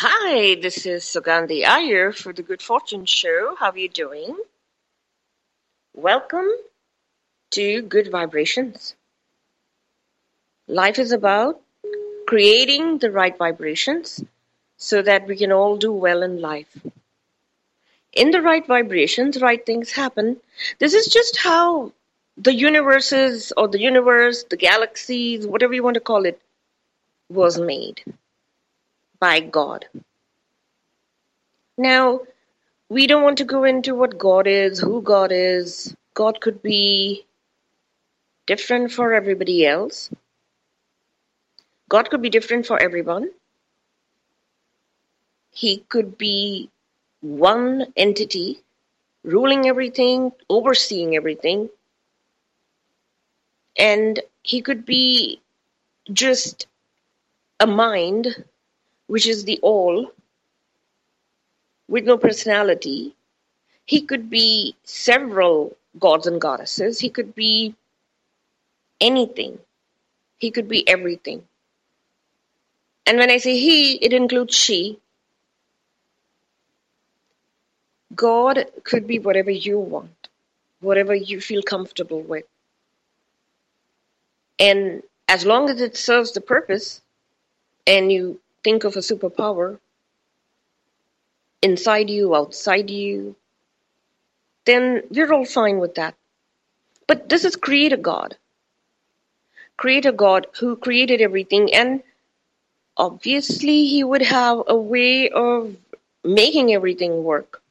Hi, this is Sugandhi Iyer for the Good Fortune Show. How are you doing? Welcome to Good Vibrations. Life is about creating the right vibrations so that we can all do well in life. In the right vibrations, right things happen. This is just how the universes or the universe, the galaxies, whatever you want to call it, was made by God. Now, we don't want to go into what God is, who God is. God could be different for everybody else. God could be different for everyone. He could be one entity, ruling everything, overseeing everything. And he could be just a mind, which is the all, with no personality. He could be several gods and goddesses. He could be anything. He could be everything. And when I say he, it includes she. God could be whatever you want, whatever you feel comfortable with. And as long as it serves the purpose and you think of a superpower inside you, outside you, then we're all fine with that. But this is Creator God who created everything, and obviously he would have a way of making everything work.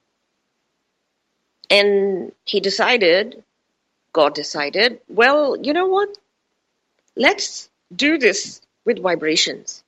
And God decided, well, you know what? Let's do this with vibrations.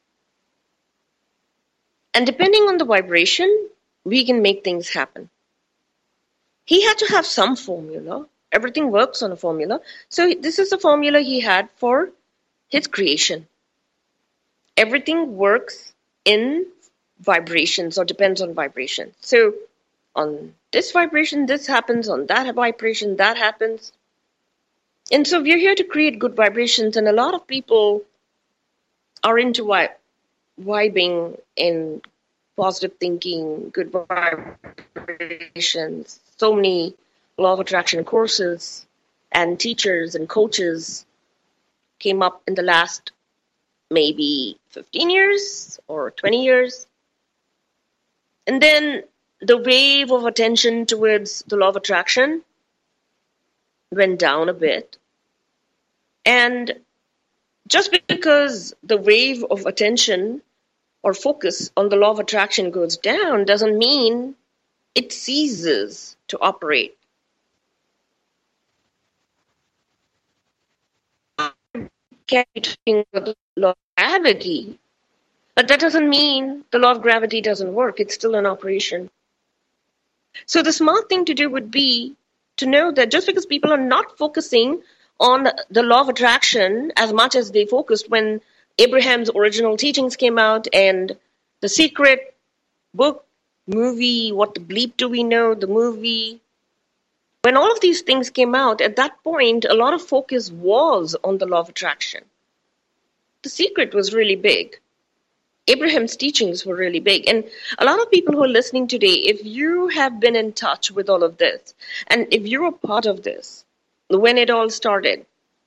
And depending on the vibration, we can make things happen. He had to have some formula. Everything works on a formula. So this is the formula he had for his creation. Everything works in vibrations or depends on vibrations. So on this vibration, this happens. On that vibration, that happens. And so we're here to create good vibrations. And a lot of people are into vibing and positive thinking, good vibrations. So many law of attraction courses and teachers and coaches came up in the last maybe 15 years or 20 years. And then the wave of attention towards the law of attraction went down a bit. And just because the wave of attention or focus on the law of attraction goes down doesn't mean it ceases to operate. Can be talking about the law of gravity, but that doesn't mean the law of gravity doesn't work. It's still in operation. So the smart thing to do would be to know that just because people are not focusing on the law of attraction as much as they focused when Abraham's original teachings came out and The Secret book, movie, What the Bleep Do We Know, the movie. When all of these things came out, at that point, a lot of focus was on the law of attraction. The Secret was really big. Abraham's teachings were really big. And a lot of people who are listening today, if you have been in touch with all of this, and if you're a part of this, when it all started,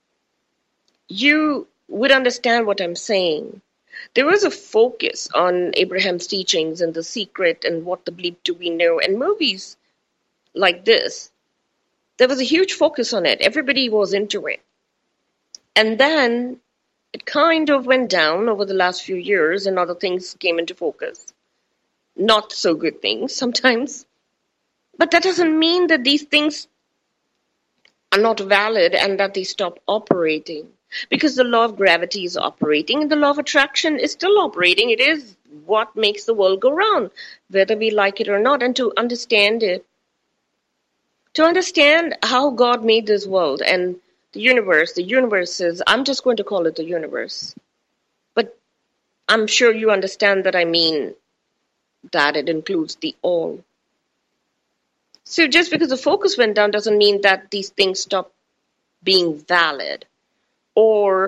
you would understand what I'm saying. There was a focus on Abraham's teachings and The Secret and What the Bleep Do We Know and movies like this. There was a huge focus on it. Everybody was into it. And then it kind of went down over the last few years and other things came into focus. Not so good things sometimes. But that doesn't mean that these things are not valid and that they stop operating. Because the law of gravity is operating and the law of attraction is still operating. It is what makes the world go round, whether we like it or not. And to understand it, to understand how God made this world and the universes, I'm just going to call it the universe. But I'm sure you understand that I mean that it includes the all. So just because the focus went down doesn't mean that these things stop being valid or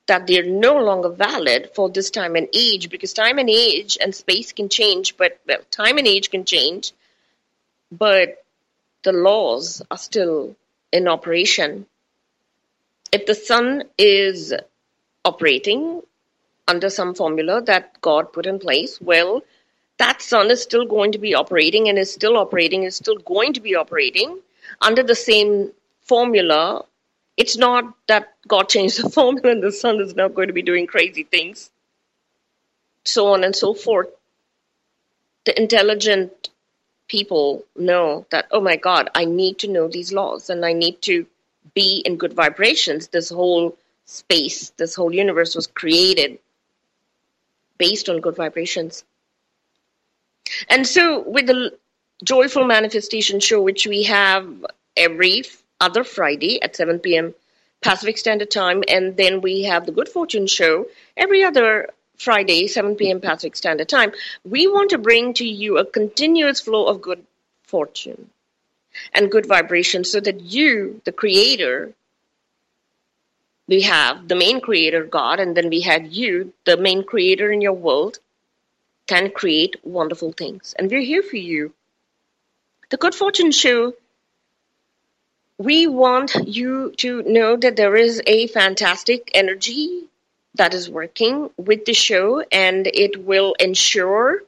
that they're no longer valid for this time and age, because time and age and space can change, but well, time and age can change, but the laws are still in operation. If the sun is operating under some formula that God put in place, well, that sun is still going to be operating and is still operating, is still going to be operating under the same formula. It's not that God changed the formula and the sun is now going to be doing crazy things, so on and so forth. The intelligent people know that, oh my God, I need to know these laws and I need to be in good vibrations. This whole space, this whole universe was created based on good vibrations. And so with the Joyful Manifestation Show, which we have every other Friday at 7 p.m. Pacific Standard Time, and then we have the Good Fortune Show every other Friday, 7 p.m. Pacific Standard Time, we want to bring to you a continuous flow of good fortune and good vibrations so that you, the creator, we have the main creator, God, and then we have you, the main creator in your world, can create wonderful things. And we're here for you. The Good Fortune Show, we want you to know that there is a fantastic energy that is working with the show, and it will ensure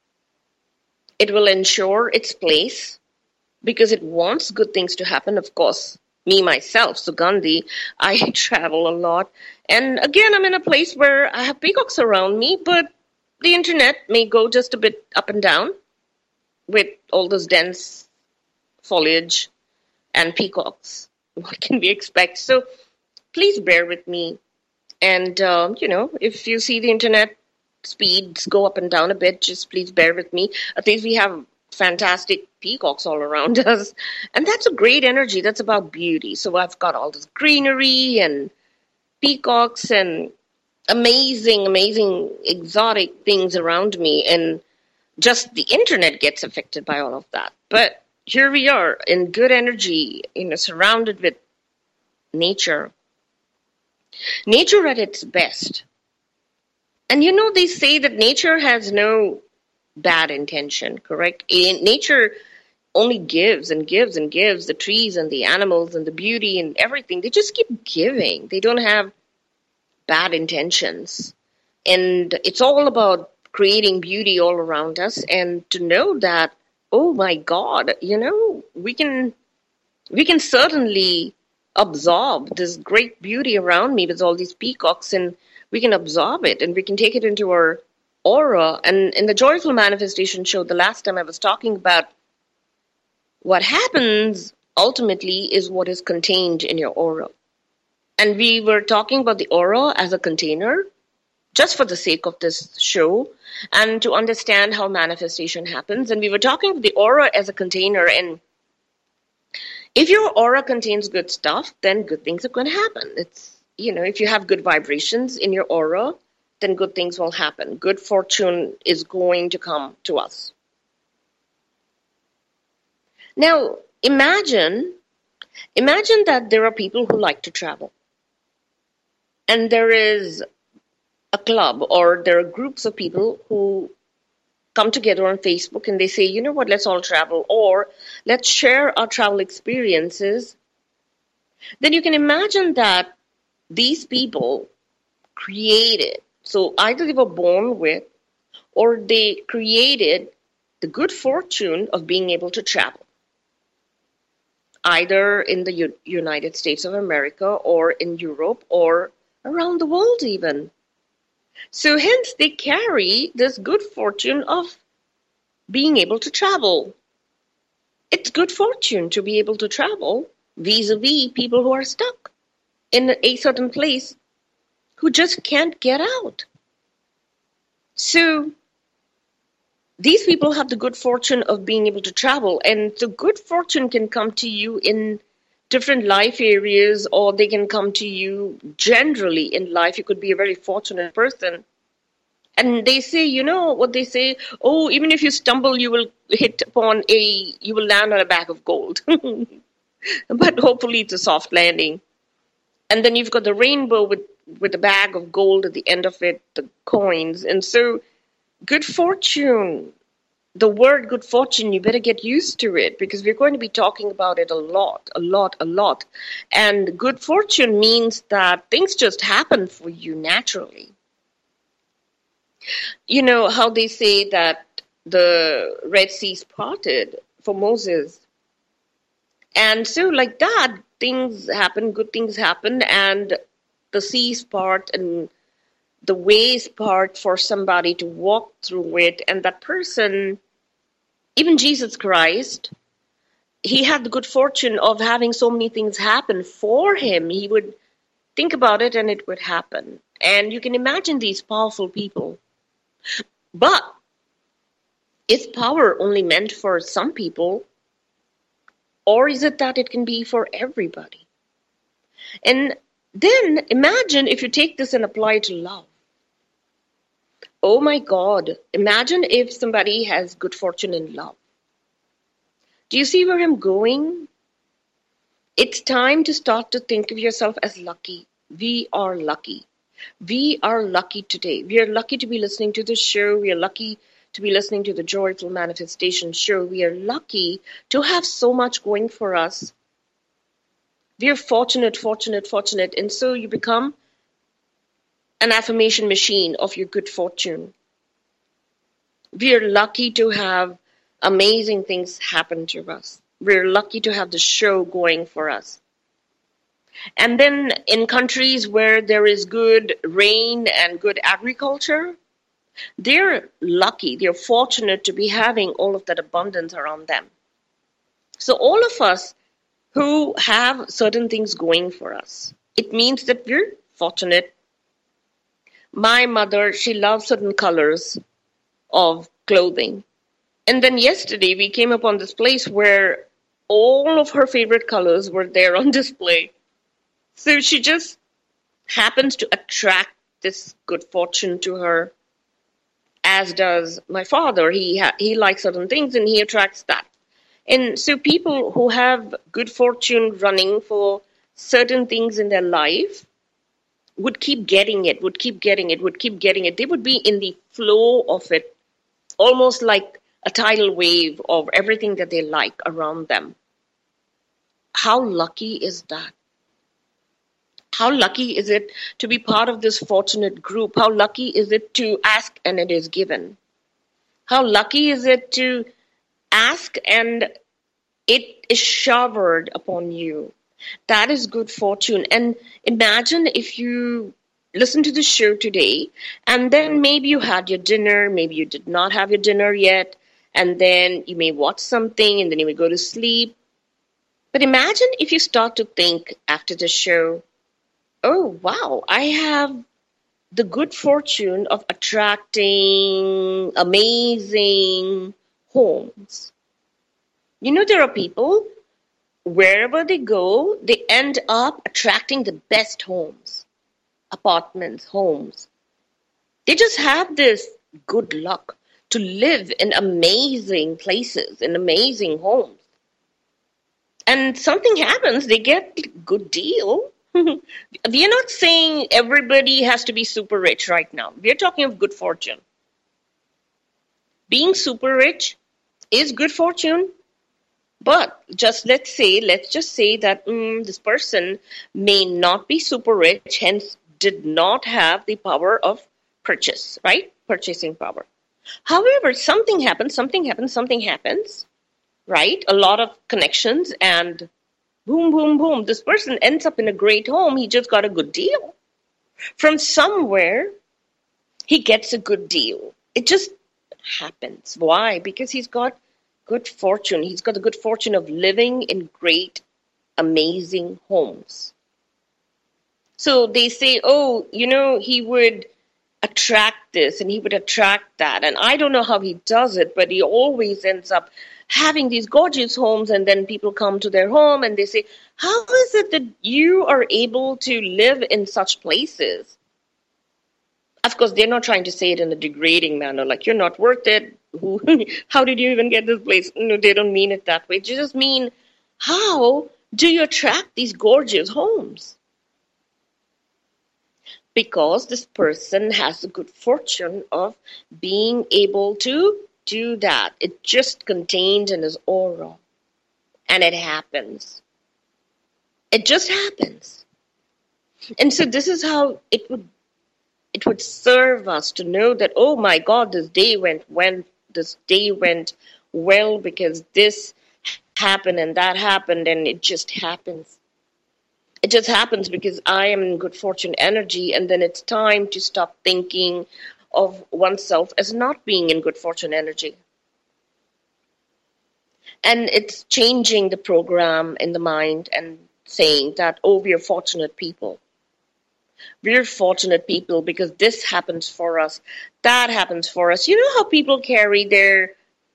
its place because it wants good things to happen. Of course, me, myself, Sugandhi, I travel a lot. And again, I'm in a place where I have peacocks around me, but the internet may go just a bit up and down with all this dense foliage and peacocks. What can we expect? So please bear with me. And, if you see the internet speeds go up and down a bit, just please bear with me. At least we have fantastic peacocks all around us. And that's a great energy. That's about beauty. So I've got all this greenery and peacocks and amazing, amazing exotic things around me. And just the internet gets affected by all of that. But here we are in good energy, surrounded with nature. Nature at its best. And they say that nature has no bad intention, correct? Nature only gives and gives and gives, the trees and the animals and the beauty and everything. They just keep giving. They don't have bad intentions. And it's all about creating beauty all around us, and to know that, oh my God, we can certainly absorb this great beauty around me with all these peacocks, and we can absorb it and we can take it into our aura. And in the Joyful Manifestation Show, the last time I was talking about what happens ultimately is what is contained in your aura. And we were talking about the aura as a container just for the sake of this show and to understand how manifestation happens. And we were talking about the aura as a container, and if your aura contains good stuff, then good things are going to happen. It's, if you have good vibrations in your aura, then good things will happen. Good fortune is going to come to us. Now, imagine that there are people who like to travel. And there is a club, or there are groups of people who come together on Facebook and they say, you know what, let's all travel, or let's share our travel experiences. Then you can imagine that these people created, so either they were born with, or they created the good fortune of being able to travel, either in the United States of America or in Europe or around the world even. So hence they carry this good fortune of being able to travel. It's good fortune to be able to travel vis-a-vis people who are stuck in a certain place who just can't get out. So these people have the good fortune of being able to travel, and the good fortune can come to you in different life areas, or they can come to you generally in life. You could be a very fortunate person. And they say, what they say, oh, even if you stumble, you will land on a bag of gold. But hopefully it's a soft landing. And then you've got the rainbow with with a bag of gold at the end of it, the coins. And so good fortune, the word good fortune, you better get used to it because we're going to be talking about it a lot, a lot, a lot. And good fortune means that things just happen for you naturally. You know how they say that the Red Sea parted for Moses. And so like that, things happen, good things happen, and the seas part and the ways part for somebody to walk through it. And that person, even Jesus Christ, he had the good fortune of having so many things happen for him. He would think about it and it would happen. And you can imagine these powerful people. But is power only meant for some people? Or is it that it can be for everybody? And then imagine if you take this and apply it to love. Oh my God, imagine if somebody has good fortune in love. Do you see where I'm going? It's time to start to think of yourself as lucky. We are lucky. We are lucky today. We are lucky to be listening to this show. We are lucky to be listening to the Joyful Manifestation show. We are lucky to have so much going for us. We are fortunate, fortunate, fortunate. And so you become an affirmation machine of your good fortune. We are lucky to have amazing things happen to us. We're lucky to have the show going for us. And then in countries where there is good rain and good agriculture, they're lucky, they're fortunate to be having all of that abundance around them. So all of us who have certain things going for us, it means that we're fortunate. My mother, she loves certain colors of clothing. And then yesterday we came upon this place where all of her favorite colors were there on display. So she just happens to attract this good fortune to her, as does my father. He likes certain things and he attracts that. And so people who have good fortune running for certain things in their life would keep getting it, would keep getting it, would keep getting it. They would be in the flow of it, almost like a tidal wave of everything that they like around them. How lucky is that? How lucky is it to be part of this fortunate group? How lucky is it to ask and it is given? How lucky is it to ask and it is showered upon you? That is good fortune. And imagine if you listen to the show today and then maybe you had your dinner, maybe you did not have your dinner yet, and then you may watch something and then you may go to sleep. But imagine if you start to think after the show, oh, wow, I have the good fortune of attracting amazing homes. You know, there are people, wherever they go, they end up attracting the best homes, apartments, homes. They just have this good luck to live in amazing places, in amazing homes. And something happens, they get a good deal. We are not saying everybody has to be super rich right now. We are talking of good fortune. Being super rich is good fortune, but let's just say that this person may not be super rich, hence did not have the power of purchase, right? Purchasing power. However, something happens, right? A lot of connections and boom, boom, boom. This person ends up in a great home. He just got a good deal. From somewhere, he gets a good deal. It just happens. Why? Because he's got good fortune. He's got the good fortune of living in great, amazing homes. So they say, oh, you know, he would attract this and he would attract that. And I don't know how he does it, but he always ends up having these gorgeous homes, and then people come to their home and they say, how is it that you are able to live in such places? Of course, they're not trying to say it in a degrading manner, like you're not worth it. How did you even get this place? No, they don't mean it that way. They just mean, how do you attract these gorgeous homes? because this person has the good fortune of being able to do that. It just contained in his aura. And it happens. It just happens. And so this is how it would serve us to know that, oh my God, this day went well because this happened and that happened, and it just happens. It just happens because I am in good fortune energy, and then it's time to stop thinking of oneself as not being in good fortune energy. And it's changing the program in the mind and saying that, oh, we are fortunate people. We're fortunate people because this happens for us, that happens for us. You know how people carry their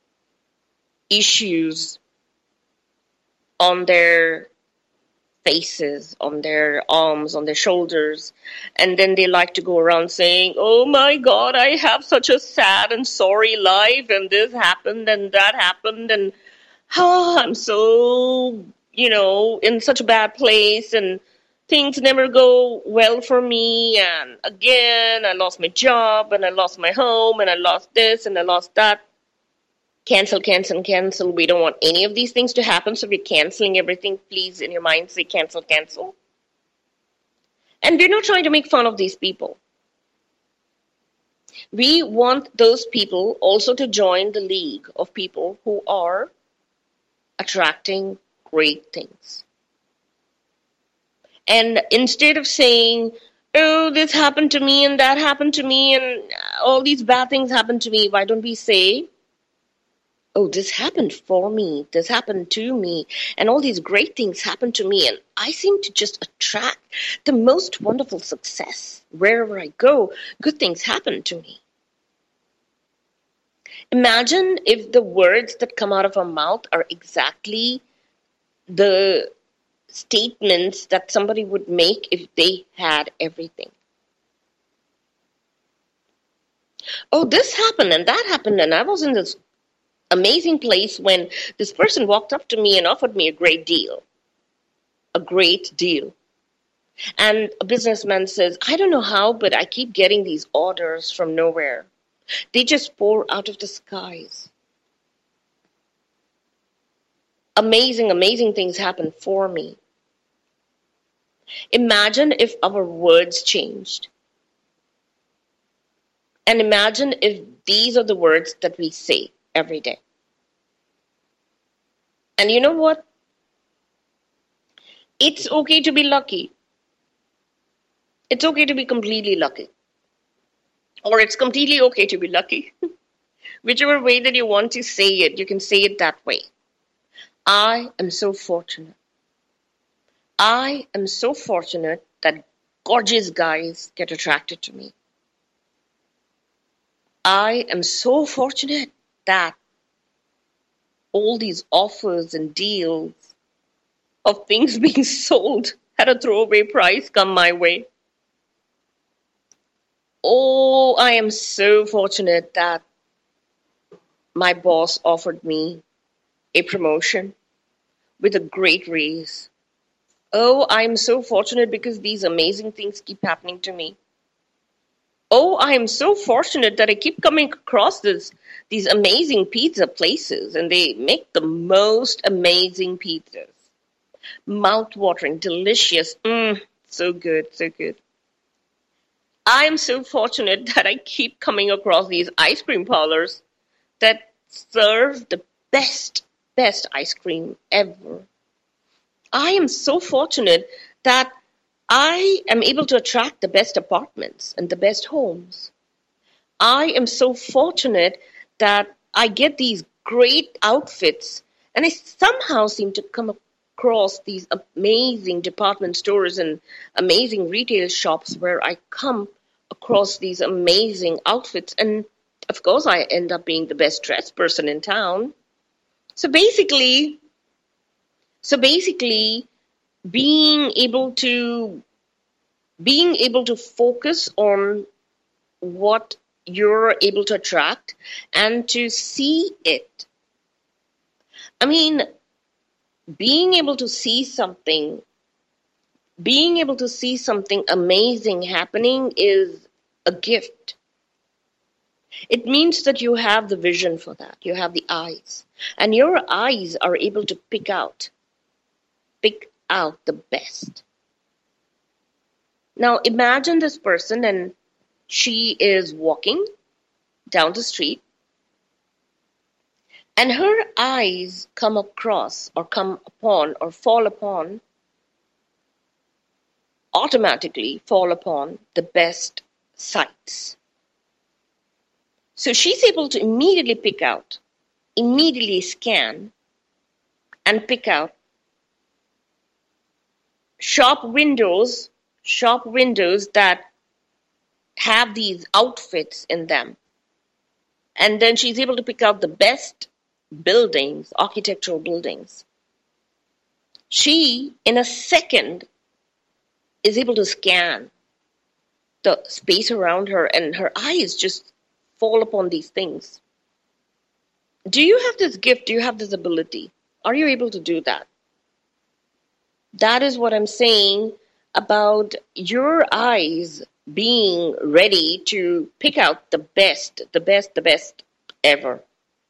issues on their faces, on their arms, on their shoulders, and then they like to go around saying, oh my God, I have such a sad and sorry life, and this happened and that happened, and oh, I'm so, in such a bad place, and things never go well for me, and again, I lost my job, and I lost my home, and I lost this, and I lost that. Cancel, cancel, cancel. We don't want any of these things to happen, so we're canceling everything. Please, in your mind, say cancel, cancel. And we're not trying to make fun of these people. We want those people also to join the league of people who are attracting great things. And instead of saying, oh, this happened to me and that happened to me and all these bad things happened to me, why don't we say, oh, this happened for me, this happened to me, and all these great things happened to me, and I seem to just attract the most wonderful success. Wherever I go, good things happen to me. Imagine if the words that come out of our mouth are exactly the statements that somebody would make if they had everything. Oh, this happened and that happened, and I was in this amazing place when this person walked up to me and offered me a great deal. A great deal. And a businessman says, I don't know how, but I keep getting these orders from nowhere. They just pour out of the skies. Amazing, amazing things happen for me. Imagine if our words changed. And imagine if these are the words that we say every day. And you know what? It's okay to be lucky. It's okay to be completely lucky. Or it's completely okay to be lucky. Whichever way that you want to say it, you can say it that way. I am so fortunate. I am so fortunate that gorgeous guys get attracted to me. I am so fortunate that all these offers and deals of things being sold at a throwaway price come my way. Oh, I am so fortunate that my boss offered me a promotion with a great raise. Oh, I'm so fortunate because these amazing things keep happening to me. Oh, I am so fortunate that I keep coming across these amazing pizza places, and they make the most amazing pizzas. Mouth-watering, delicious. So good, so good. I am so fortunate that I keep coming across these ice cream parlors that serve the best ice cream ever. I am so fortunate that I am able to attract the best apartments and the best homes. I am so fortunate that I get these great outfits, and I somehow seem to come across these amazing department stores and amazing retail shops where I come across these amazing outfits, and of course I end up being the best dressed person in town. So basically being able to focus on what you're able to attract and to see it. I mean, being able to see something being able to see something amazing happening is a gift. It means that you have the vision for that. You have the eyes. And your eyes are able to pick out the best. Now imagine this person, and she is walking down the street, and her eyes come across or come upon or automatically fall upon the best sights. So she's able to immediately scan and pick out shop windows that have these outfits in them. And then she's able to pick out the best buildings, architectural buildings. She, in a second, is able to scan the space around her, and her eyes just fall upon these things. Do you have this gift? Do you have this ability? Are you able to do that? That is what I'm saying about your eyes being ready to pick out the best ever.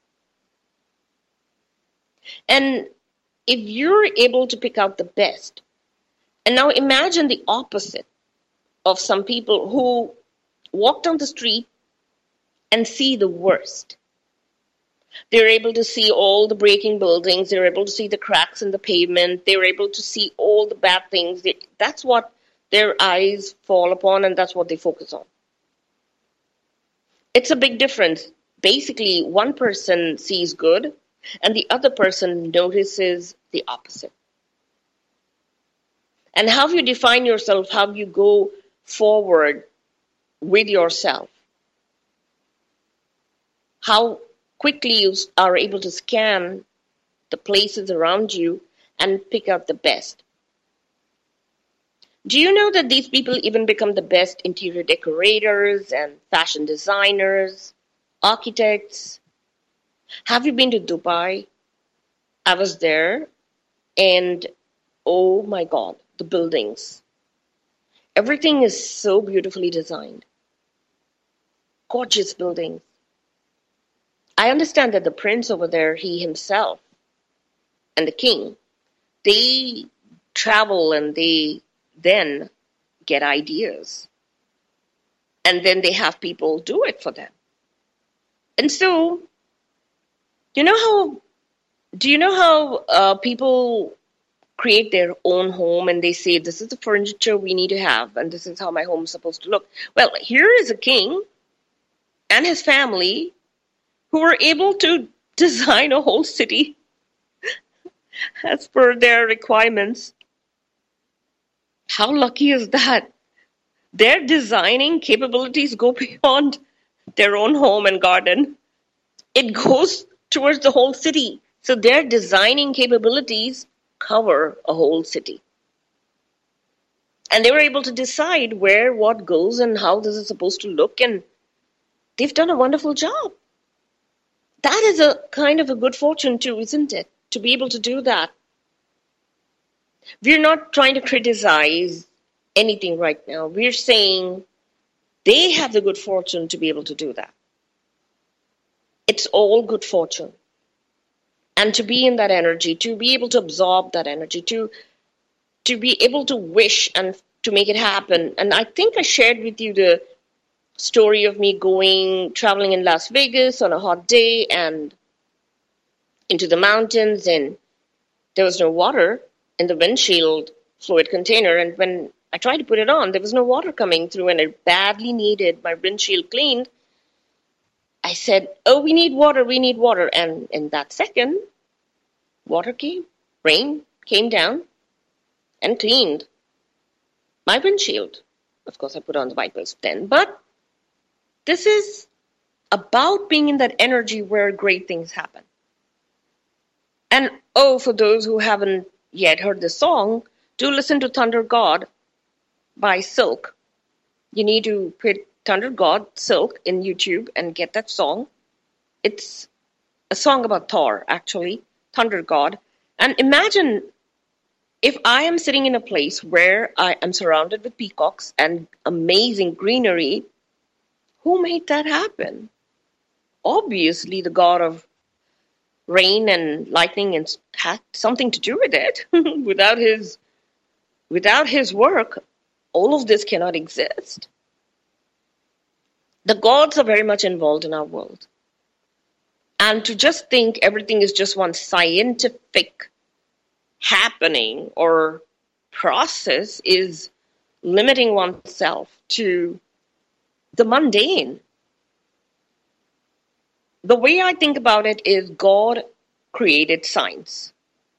And if you're able to pick out the best, and now imagine the opposite of some people who walk down the street and see the worst. They're able to see all the breaking buildings. They're able to see the cracks in the pavement. They're able to see all the bad things. That's what their eyes fall upon, and that's what they focus on. It's a big difference. Basically, one person sees good, and the other person notices the opposite. And how you define yourself, how you go forward with yourself, how quickly you are able to scan the places around you and pick out the best. Do you know that these people even become the best interior decorators and fashion designers, architects? Have you been to Dubai? I was there, and oh my God, the buildings. Everything is so beautifully designed. Gorgeous buildings. I understand that the prince over there, he himself, and the king, they travel and they then get ideas. And then they have people do it for them. And so, do you know how people create their own home and they say, this is the furniture we need to have and this is how my home is supposed to look? Well, here is a king and his family who were able to design a whole city as per their requirements. How lucky is that? Their designing capabilities go beyond their own home and garden. It goes towards the whole city. So their designing capabilities cover a whole city. And they were able to decide where what goes and how this is supposed to look, and they've done a wonderful job. That is a kind of a good fortune too, isn't it? To be able to do that. We're not trying to criticize anything right now. We're saying they have the good fortune to be able to do that. It's all good fortune. And to be in that energy, to be able to absorb that energy, to be able to wish and to make it happen. And I think I shared with you the story of me traveling in Las Vegas on a hot day and into the mountains, and there was no water in the windshield fluid container. And when I tried to put it on, there was no water coming through, and I badly needed my windshield cleaned. I said, oh, we need water. And in that second, water came, rain came down and cleaned my windshield. Of course, I put on the wipers then. But this is about being in that energy where great things happen. And for those who haven't yet heard the song, do listen to Thunder God by Silk. You need to put Thunder God, Silk in YouTube and get that song. It's a song about Thor, actually, Thunder God. And imagine If I am sitting in a place where I am surrounded with peacocks and amazing greenery, who made that happen? Obviously, the God of rain and lightning and had something to do with it. Without his work, all of this cannot exist. The gods are very much involved in our world. And to just think everything is just one scientific happening or process is limiting oneself to the mundane. The way I think about it is God created science.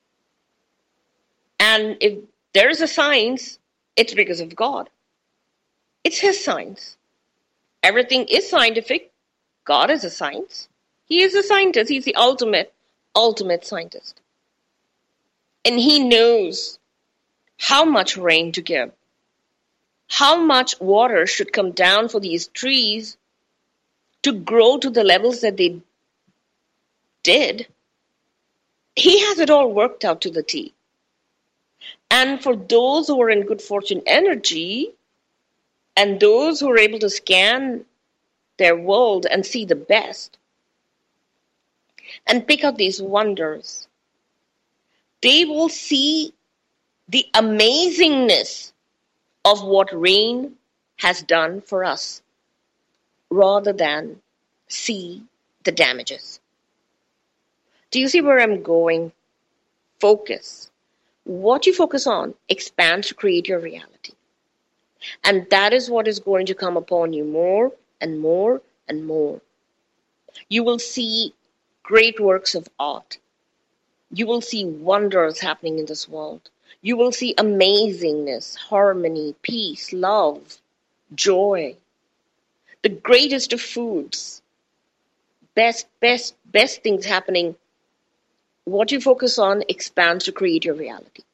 And if there is a science, it's because of God. It's his science. Everything is scientific. God is a science. He is a scientist. He's the ultimate scientist. And he knows how much rain to give, how much water should come down for these trees to grow to the levels that they did. He has it all worked out to the T. And for those who are in good fortune energy, and those who are able to scan their world and see the best, and pick out these wonders, they will see the amazingness of what rain has done for us, rather than see the damages. Do you see where I'm going? Focus. What you focus on expands to create your reality. And that is what is going to come upon you more and more and more. You will see great works of art. You will see wonders happening in this world. You will see amazingness, harmony, peace, love, joy. The greatest of foods, best things happening. What you focus on expands to create your reality.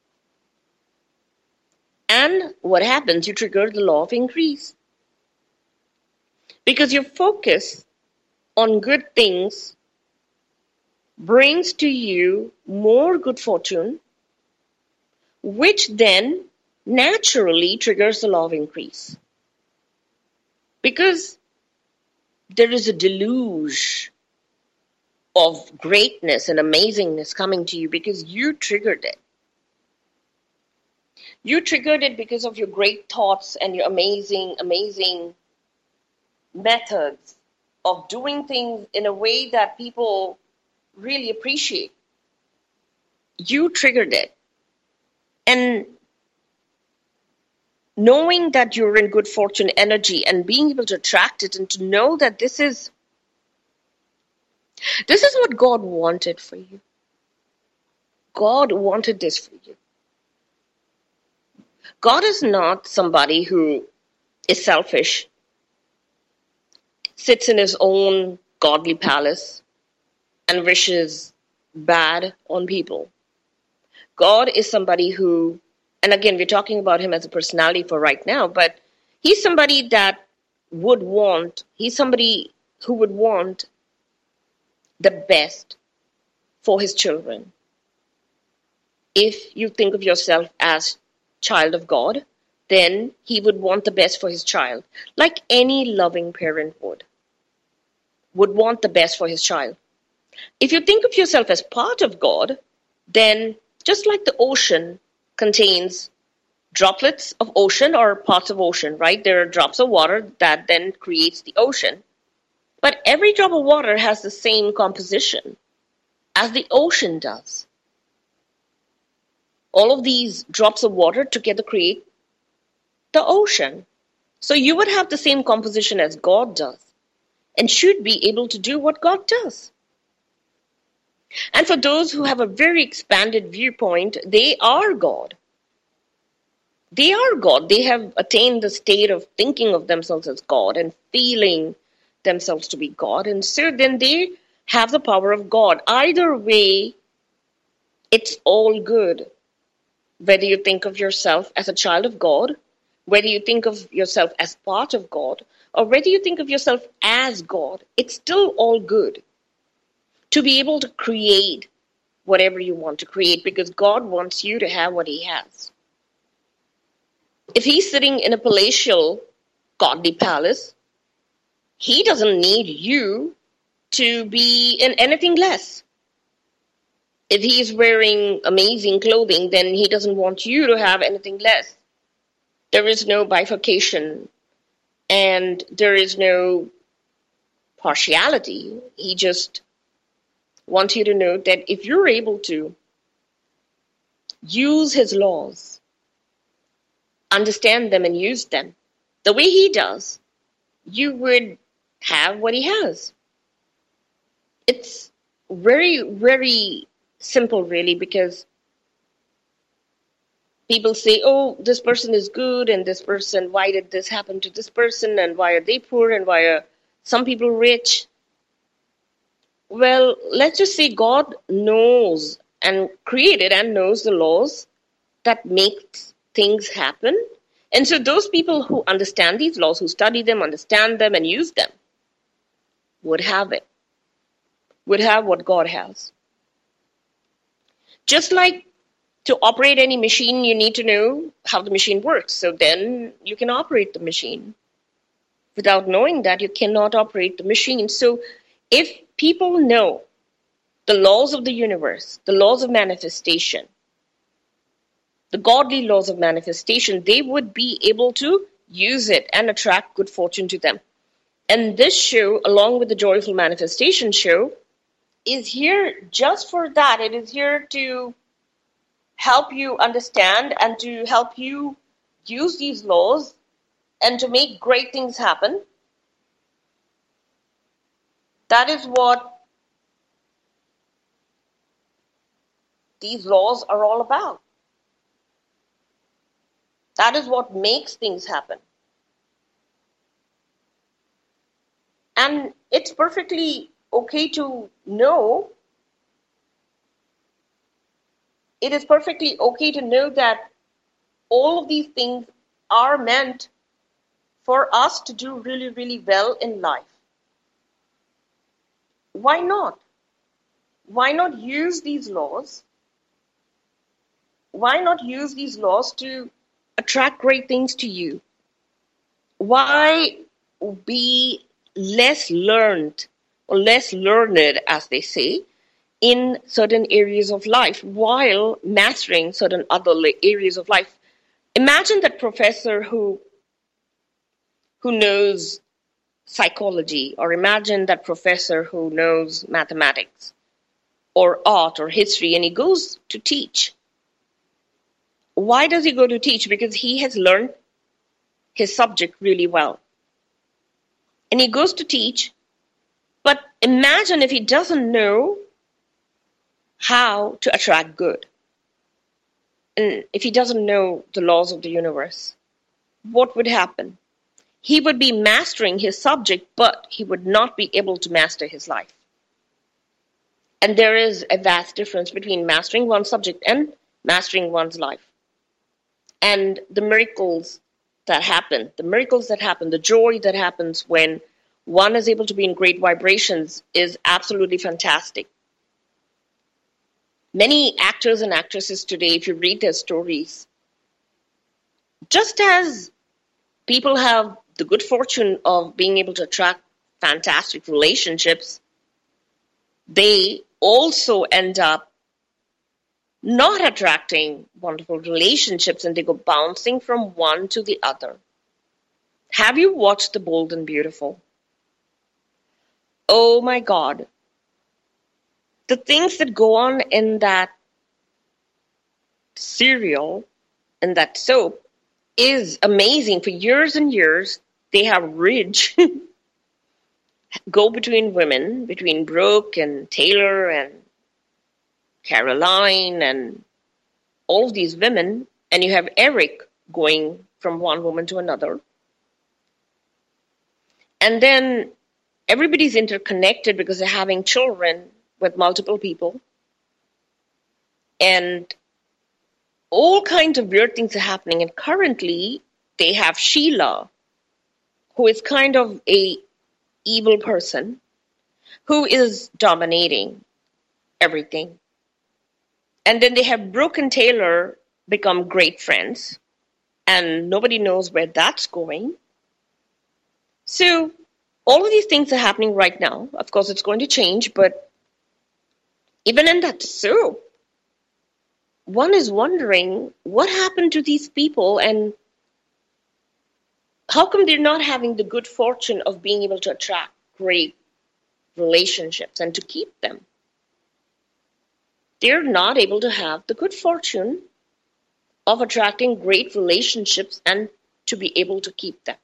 And what happens? You trigger the law of increase. Because your focus on good things brings to you more good fortune, which then naturally triggers the law of increase. Because there is a deluge of greatness and amazingness coming to you because you triggered it. You triggered it because of your great thoughts and your amazing methods of doing things in a way that people really appreciate. You triggered it. And knowing that you're in good fortune energy and being able to attract it and to know that this is what God wanted for you. God wanted this for you. God is not somebody who is selfish, sits in his own godly palace, and wishes bad on people. God is somebody who, and again, we're talking about him as a personality for right now, but he's somebody he's somebody who would want the best for his children. If you think of yourself as child of God, then he would want the best for his child, like any loving parent would want the best for his child. If you think of yourself as part of God, then just like the ocean contains droplets of ocean or parts of ocean, right? There are drops of water that then creates the ocean. But every drop of water has the same composition as the ocean does. All of these drops of water together create the ocean. So you would have the same composition as God does and should be able to do what God does. And for those who have a very expanded viewpoint, they are God. They are God. They have attained the state of thinking of themselves as God and feeling themselves to be God. And so then they have the power of God. Either way, it's all good. Whether you think of yourself as a child of God, whether you think of yourself as part of God, or whether you think of yourself as God, it's still all good. To be able to create whatever you want to create, because God wants you to have what he has. If he's sitting in a palatial, godly palace, he doesn't need you to be in anything less. If he's wearing amazing clothing, then he doesn't want you to have anything less. There is no bifurcation and there is no partiality. He just wants you to know that if you're able to use his laws, understand them and use them the way he does, you would have what he has. It's very, very simple, really, because people say, oh, this person is good and this person, why did this happen to this person and why are they poor and why are some people rich? Well, let's just say God knows and created and knows the laws that make things happen. And so those people who understand these laws, who study them, understand them, and use them, would have it, would have what God has. Just like to operate any machine, you need to know how the machine works. So then you can operate the machine. Without knowing that, you cannot operate the machine. So if people know the laws of the universe, the laws of manifestation, the godly laws of manifestation, they would be able to use it and attract good fortune to them. And this show, along with the Joyful Manifestation show, is here just for that. It is here to help you understand and to help you use these laws and to make great things happen. That is what these laws are all about. That is what makes things happen. And it's perfectly okay to know. It is perfectly okay to know that all of these things are meant for us to do really, really well in life. Why not? Why not use these laws? Why not use these laws to attract great things to you? Why be less learned or less learned, as they say, in certain areas of life while mastering certain other areas of life? Imagine that professor who knows psychology, or imagine that professor who knows mathematics or art or history, and he goes to teach. Why does he go to teach? Because he has learned his subject really well. And he goes to teach, but imagine if he doesn't know how to attract good. And if he doesn't know the laws of the universe, what would happen? He would be mastering his subject, but he would not be able to master his life. And there is a vast difference between mastering one's subject and mastering one's life. And the miracles that happen, the joy that happens when one is able to be in great vibrations is absolutely fantastic. Many actors and actresses today, if you read their stories, just as people have the good fortune of being able to attract fantastic relationships, they also end up not attracting wonderful relationships, and they go bouncing from one to the other. Have you watched The Bold and Beautiful? Oh my God. The things that go on in that serial, in that soap, is amazing. For years and years, they have ridge go between women, between Brooke and Taylor and Caroline and all of these women, and you have Eric going from one woman to another. And then everybody's interconnected because they're having children with multiple people. And all kinds of weird things are happening. And currently, they have Sheila, who is kind of a evil person, who is dominating everything. And then they have Brooke and Taylor become great friends, and nobody knows where that's going. So all of these things are happening right now. Of course, it's going to change, but even in that soup, one is wondering what happened to these people and how come they're not having the good fortune of being able to attract great relationships and to keep them. They're not able to have the good fortune of attracting great relationships and to be able to keep them.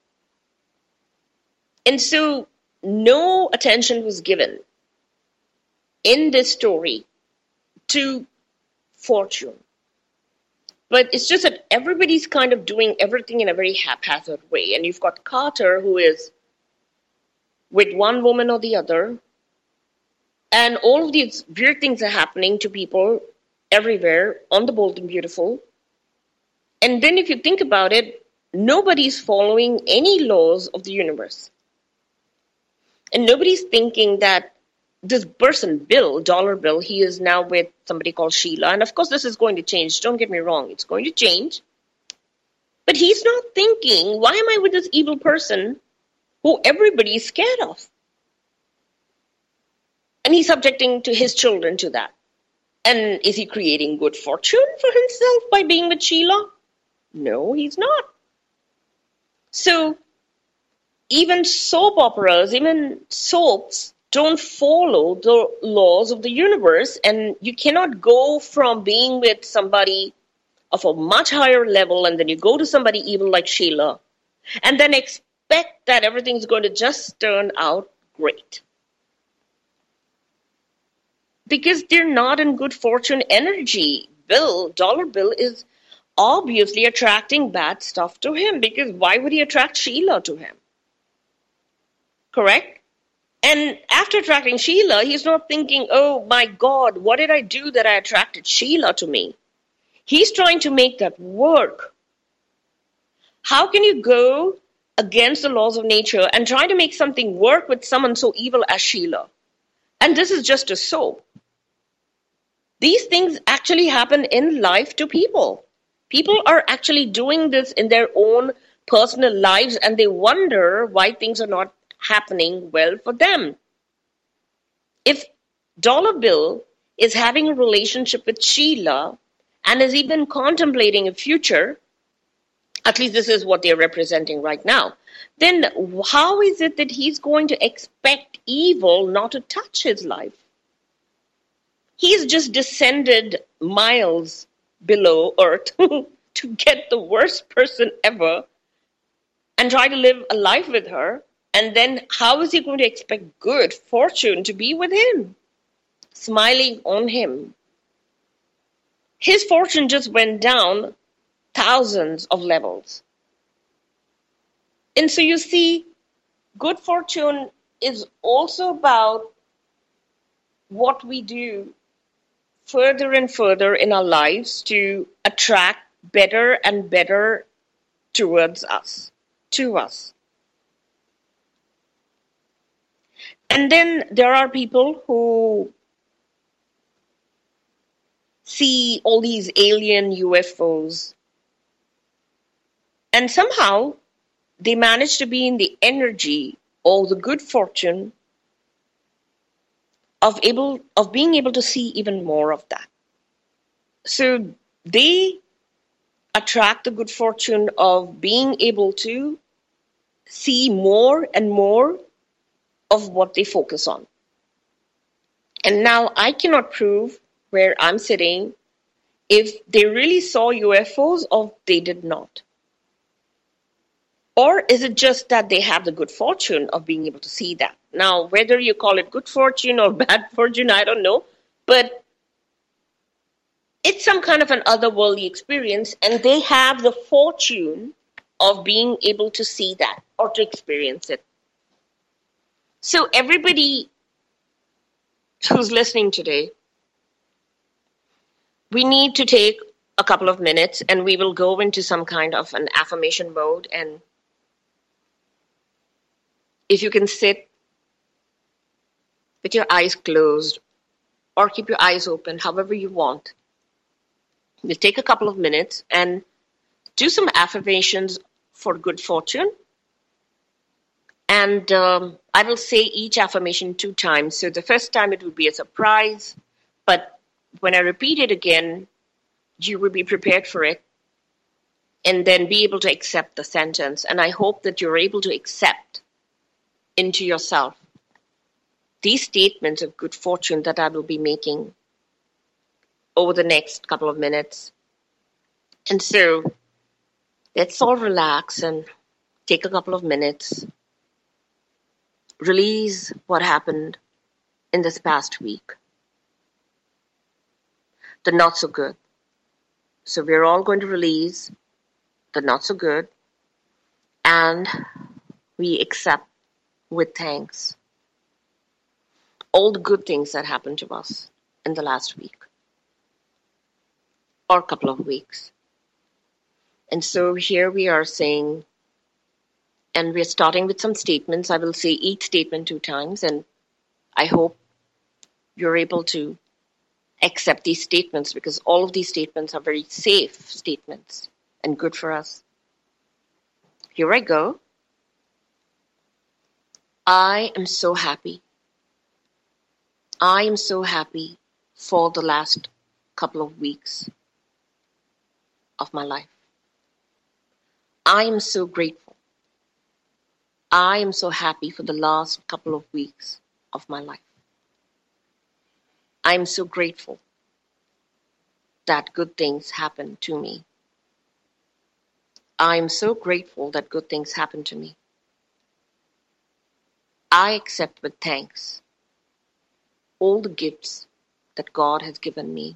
And so no attention was given in this story to fortune. But it's just that everybody's kind of doing everything in a very haphazard way. And you've got Carter, who is with one woman or the other. And all of these weird things are happening to people everywhere on the Bold and Beautiful. And then if you think about it, nobody's following any laws of the universe. And nobody's thinking that this person, Bill, Dollar Bill, he is now with somebody called Sheila. And of course, this is going to change. Don't get me wrong. It's going to change. But he's not thinking, why am I with this evil person who everybody is scared of? And he's subjecting to his children to that. And is he creating good fortune for himself by being with Sheila? No, he's not. So even soap operas, even soaps, don't follow the laws of the universe, and you cannot go from being with somebody of a much higher level and then you go to somebody evil like Sheila and then expect that everything's going to just turn out great. Because they're not in good fortune energy. Dollar Bill is obviously attracting bad stuff to him, because why would he attract Sheila to him? Correct? And after attracting Sheila, he's not thinking, oh my God, what did I do that I attracted Sheila to me? He's trying to make that work. How can you go against the laws of nature and try to make something work with someone so evil as Sheila? And this is just a soap. These things actually happen in life to people. People are actually doing this in their own personal lives, and they wonder why things are not happening well for them. If Dollar Bill is having a relationship with Sheila and is even contemplating a future, at least this is what they're representing right now, then how is it that he's going to expect evil not to touch his life? He's just descended miles below Earth to get the worst person ever and try to live a life with her. And then how is he going to expect good fortune to be with him, smiling on him? His fortune just went down thousands of levels. And so you see, good fortune is also about what we do further and further in our lives to attract better and better towards us, to us. And then there are people who see all these alien UFOs, and somehow they manage to be in the energy or the good fortune of being able to see even more of that. So they attract the good fortune of being able to see more and more of what they focus on. And now I cannot prove where I'm sitting if they really saw UFOs or they did not. Or is it just that they have the good fortune of being able to see that? Now, whether you call it good fortune or bad fortune, I don't know. But it's some kind of an otherworldly experience, and they have the fortune of being able to see that or to experience it. So everybody who's listening today, we need to take a couple of minutes and we will go into some kind of an affirmation mode. And if you can sit with your eyes closed or keep your eyes open, however you want, We'll take a couple of minutes and do some affirmations for good fortune. And I will say each affirmation 2 times. So the first time it will be a surprise, but when I repeat it again, you will be prepared for it and then be able to accept the sentence. And I hope that you're able to accept into yourself these statements of good fortune that I will be making over the next couple of minutes. And so let's all relax and take a couple of minutes. Release what happened in this past week. The not so good. So we're all going to release the not so good, and we accept with thanks all the good things that happened to us in the last week or couple of weeks. And so here we are saying, and we're starting with some statements. I will say each statement 2 times, and I hope you're able to accept these statements because all of these statements are very safe statements and good for us. Here I go. I am so happy. I am so happy for the last couple of weeks of my life. I am so grateful. I am so happy for the last couple of weeks of my life. I am so grateful that good things happen to me. I am so grateful that good things happen to me. I accept with thanks all the gifts that God has given me.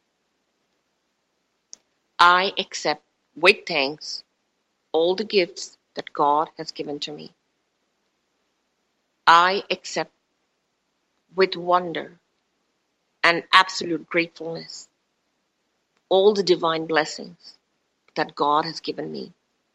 I accept with thanks all the gifts that God has given to me. I accept with wonder and absolute gratefulness all the divine blessings that God has given me.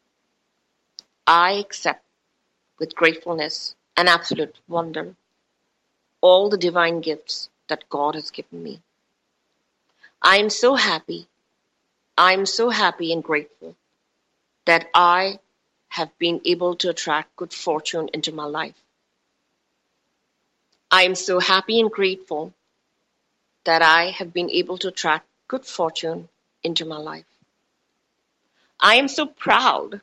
I accept with gratefulness and absolute wonder all the divine gifts that God has given me. I am so happy. I am so happy and grateful that I have been able to attract good fortune into my life. I am so happy and grateful that I have been able to attract good fortune into my life. I am so proud.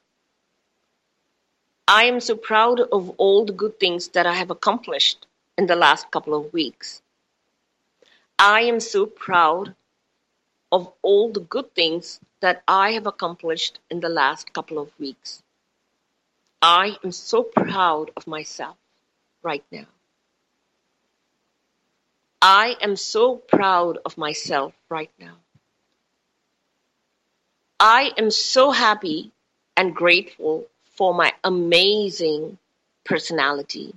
I am so proud of all the good things that I have accomplished in the last couple of weeks. I am so proud of all the good things that I have accomplished in the last couple of weeks. I am so proud of myself right now. I am so proud of myself right now. I am so happy and grateful for my amazing personality.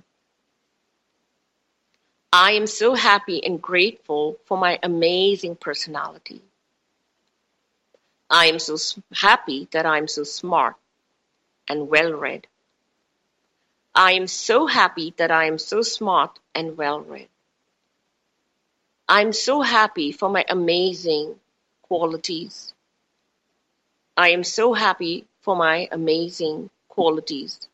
I am so happy and grateful for my amazing personality. I am so happy that I am so smart and well-read. I am so happy that I am so smart and well-read. I'm so happy for my amazing qualities. I am so happy for my amazing qualities.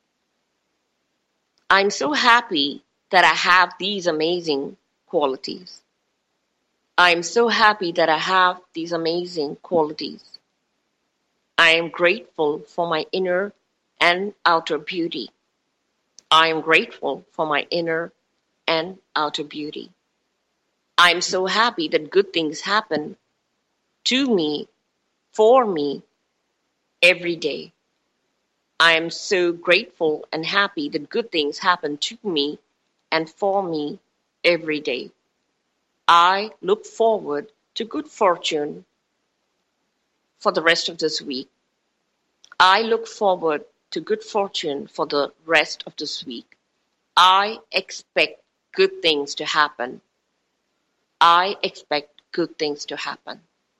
I'm so happy that I have these amazing qualities. I'm so happy that I have these amazing qualities. I am grateful for my inner and outer beauty. I am grateful for my inner and outer beauty. I'm so happy that good things happen to me, for me, every day. I am so grateful and happy that good things happen to me and for me every day. I look forward to good fortune for the rest of this week. I look forward to good fortune for the rest of this week. I expect good things to happen. I expect good things to happen.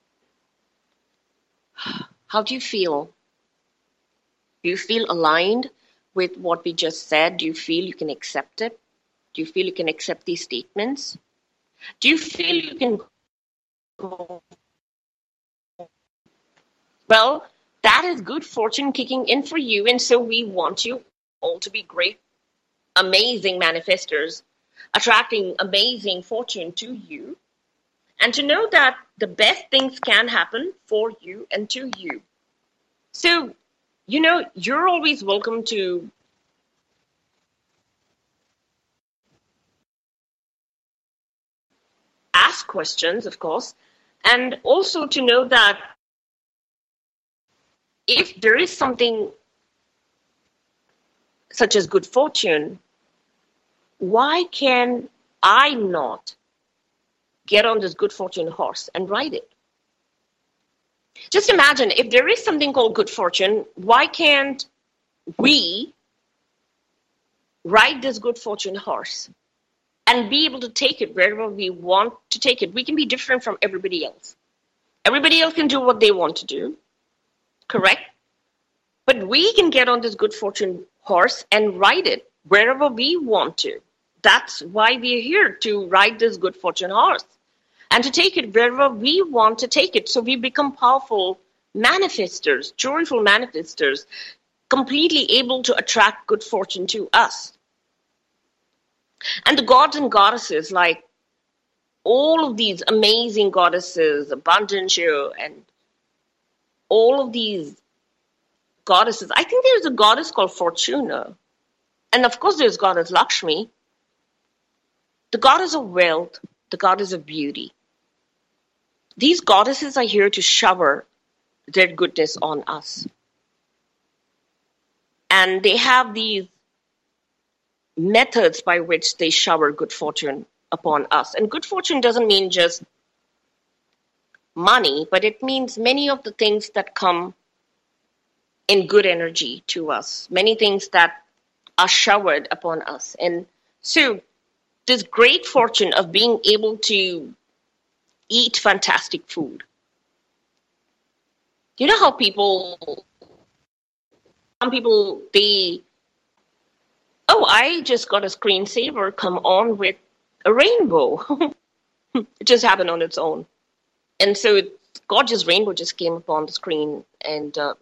How do you feel? Do you feel aligned with what we just said? Do you feel you can accept it? Do you feel you can accept these statements? Do you feel you can go Well, that is good fortune kicking in for you. And so we want you all to be great, amazing manifestors, attracting amazing fortune to you. And to know that the best things can happen for you and to you. So, you're always welcome to ask questions, of course, and also to know that if there is something such as good fortune, why can I not get on this good fortune horse and ride it? Just imagine if there is something called good fortune, why can't we ride this good fortune horse and be able to take it wherever we want to take it? We can be different from everybody else. Everybody else can do what they want to do, correct? But we can get on this good fortune horse and ride it wherever we want to. That's why we're here, to ride this good fortune horse and to take it wherever we want to take it. So we become powerful manifestors, joyful manifestors, completely able to attract good fortune to us. And the gods and goddesses, like all of these amazing goddesses, Abundantia, and all of these goddesses, I think there's a goddess called Fortuna. And of course, there's goddess Lakshmi, the goddess of wealth, the goddess of beauty. These goddesses are here to shower their goodness on us. And they have these methods by which they shower good fortune upon us. And good fortune doesn't mean just money, but it means many of the things that come in good energy to us, many things that are showered upon us. And so this great fortune of being able to eat fantastic food. You know how some people, I just got a screensaver come on with a rainbow. It just happened on its own. And so gorgeous rainbow just came upon the screen, and the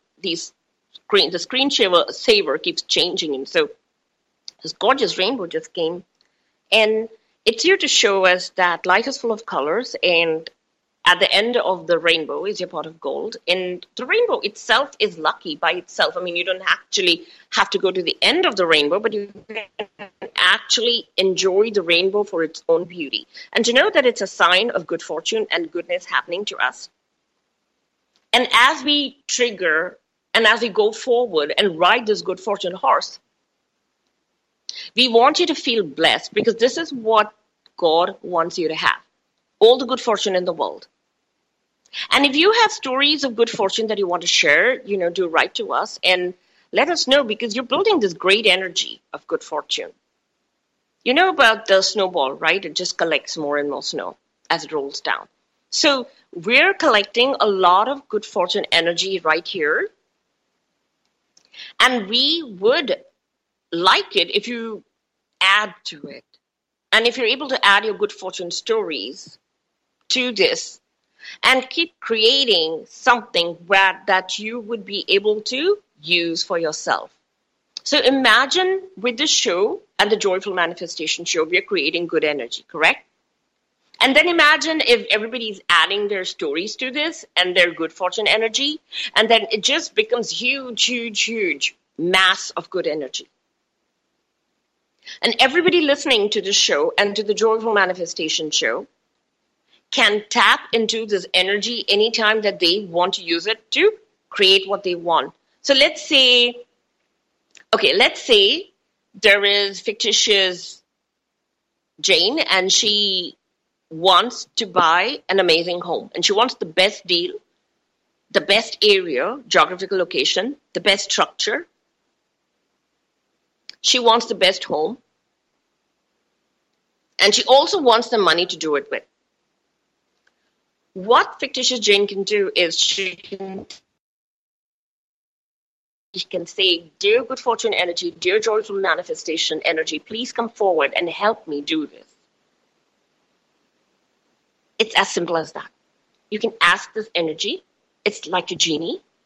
screensaver keeps changing. And so this gorgeous rainbow just came. And it's here to show us that life is full of colors, and at the end of the rainbow is your pot of gold. And the rainbow itself is lucky by itself. I mean, you don't actually have to go to the end of the rainbow, but you can actually enjoy the rainbow for its own beauty. And to know that it's a sign of good fortune and goodness happening to us. And as we trigger and as we go forward and ride this good fortune horse, we want you to feel blessed, because this is what God wants you to have. All the good fortune in the world. And if you have stories of good fortune that you want to share, do write to us and let us know, because you're building this great energy of good fortune. You know about the snowball, right? It just collects more and more snow as it rolls down. So we're collecting a lot of good fortune energy right here. And we would like it if you add to it. And if you're able to add your good fortune stories to this and keep creating something that you would be able to use for yourself. So imagine with the show and the Joyful Manifestation Show, we are creating good energy, correct? And then imagine if everybody's adding their stories to this and their good fortune energy, and then it just becomes huge, huge, huge mass of good energy. And everybody listening to the show and to the Joyful Manifestation Show can tap into this energy anytime that they want to use it to create what they want. So let's say there is fictitious Jane, and she wants to buy an amazing home, and she wants the best deal, the best area, geographical location, the best structure. She wants the best home, and she also wants the money to do it with. What fictitious Jane can do is she can say, dear good fortune energy, dear joyful manifestation energy, please come forward and help me do this. It's as simple as that. You can ask this energy. It's like a genie.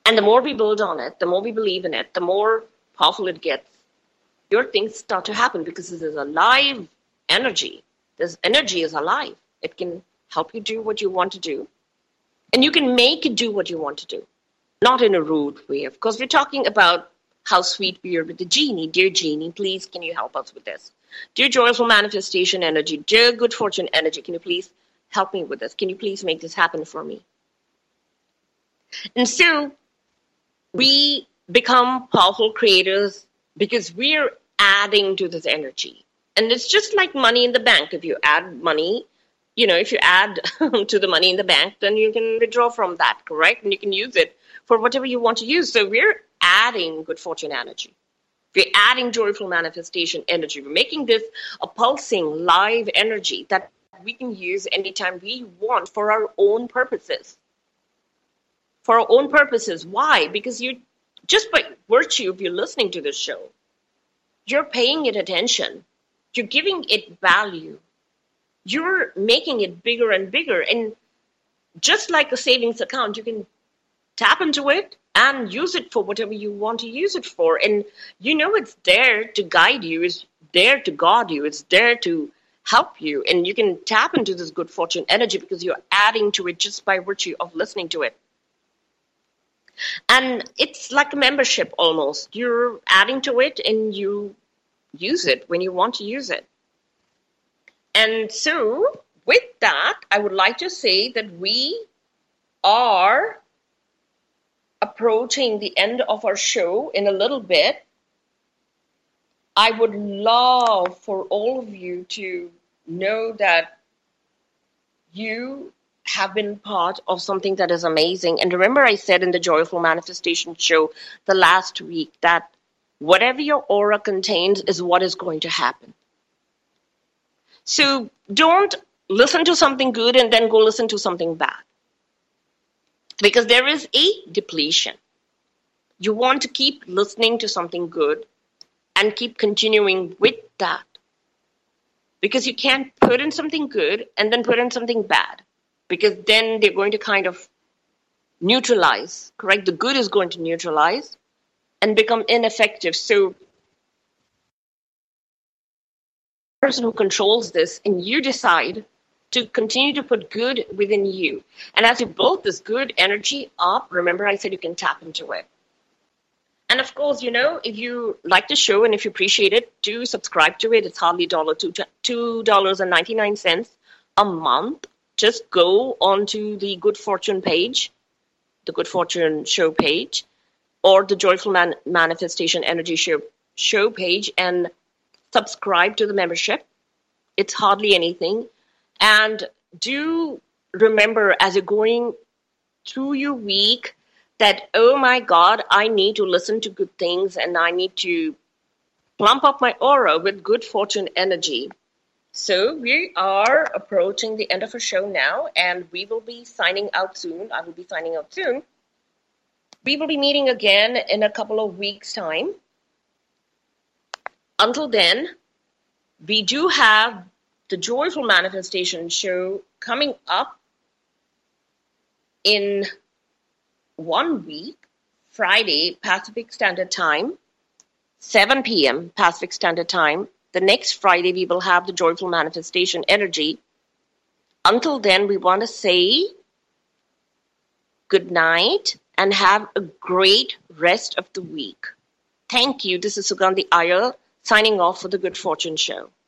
And the more we build on it, the more we believe in it, the more powerful it gets. Your things start to happen because this is a live energy. This energy is alive. It can help you do what you want to do. And you can make it do what you want to do. Not in a rude way. Of course, we're talking about how sweet we are with the genie. Dear genie, please, can you help us with this? Dear joyful manifestation energy, dear good fortune energy, can you please help me with this? Can you please make this happen for me? And so we become powerful creators because we're adding to this energy. And it's just like money in the bank. If you add money, if you add to the money in the bank, then you can withdraw from that, correct? And you can use it for whatever you want to use. So we're adding good fortune energy. We're adding joyful manifestation energy. We're making this a pulsing live energy that we can use anytime we want for our own purposes. For our own purposes. Why? Because you, just by virtue of you listening to this show, you're paying it attention. You're giving it value. You're making it bigger and bigger. And just like a savings account, you can tap into it and use it for whatever you want to use it for. And it's there to guide you, it's there to guard you, it's there to help you. And you can tap into this good fortune energy because you're adding to it just by virtue of listening to it. And it's like a membership almost. You're adding to it and you use it when you want to use it. And so with that, I would like to say that we are approaching the end of our show in a little bit. I would love for all of you to know that you have been part of something that is amazing. And remember, I said in the Joyful Manifestation show the last week that whatever your aura contains is what is going to happen. So don't listen to something good and then go listen to something bad. Because there is a depletion. You want to keep listening to something good and keep continuing with that. Because you can't put in something good and then put in something bad. Because then they're going to kind of neutralize, correct? The good is going to neutralize and become ineffective. So the person who controls this, and you decide to continue to put good within you. And as you build this good energy up, remember I said you can tap into it. And of course, if you like the show and if you appreciate it, do subscribe to it. It's hardly $2.99 a month. Just go onto the Good Fortune page, the Good Fortune show page, or the Joyful Manifestation Energy show page and subscribe to the membership. It's hardly anything. And do remember as you're going through your week that, oh my God, I need to listen to good things and I need to plump up my aura with good fortune energy. So we are approaching the end of our show now, and we will be signing out soon. I will be signing out soon. We will be meeting again in a couple of weeks' time. Until then, we do have the Joyful Manifestation show coming up in 1 week, Friday, Pacific Standard Time, 7 p.m. Pacific Standard Time. The next Friday, we will have the Joyful Manifestation Energy. Until then, we want to say good night and have a great rest of the week. Thank you. This is Sugandhi Iyer signing off for the Good Fortune Show.